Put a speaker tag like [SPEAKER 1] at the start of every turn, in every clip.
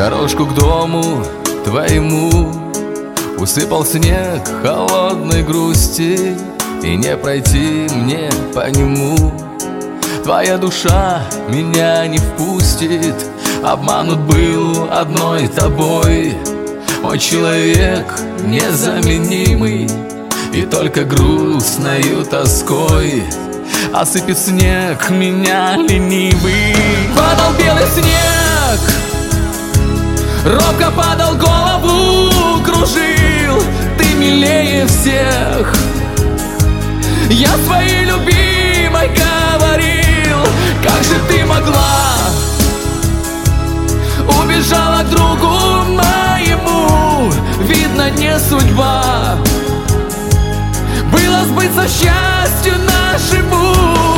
[SPEAKER 1] Дорожку к дому твоему усыпал снег холодной грусти, и не пройти мне по нему. Твоя душа меня не впустит, обманут был одной тобой. Мой человек незаменимый, и только грустною тоской осыпет снег меня ленивый. Падал белый снег, робко падал, голову кружил. Ты милее всех, я своей любимой говорил. Как же ты могла, убежала к другу моему. Видно, не судьба было сбыться счастью нашему.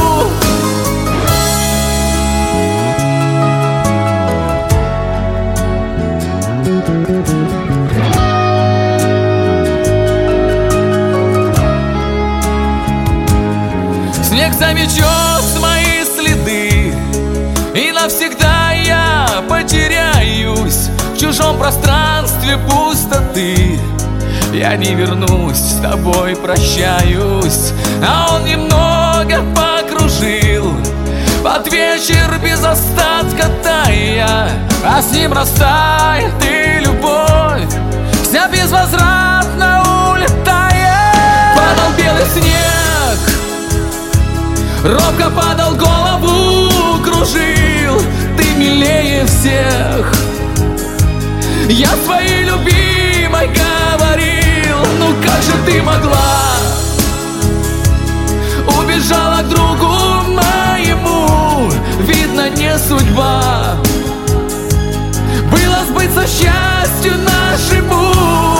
[SPEAKER 1] Снег заметет мои следы, и навсегда я потеряюсь в чужом пространстве пустоты. Я не вернусь, с тобой прощаюсь. А он немного покружил под вечер без остатка тая, а с ним растает и любовь вся безвозвратно улетает. Падал белый снег, робко падал, голову кружил. Ты милее всех, я своей любимой говорил. Ну как же ты могла, убежала к другу моему. Видно, не судьба было сбыться счастью нашему.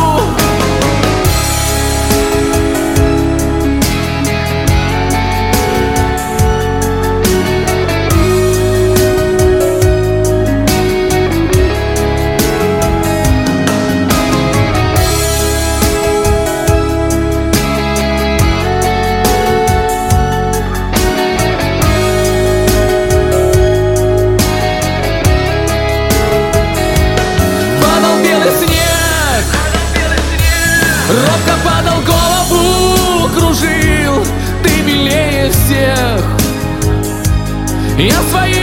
[SPEAKER 1] Робко падал, голову кружил. Ты милее всех, я своей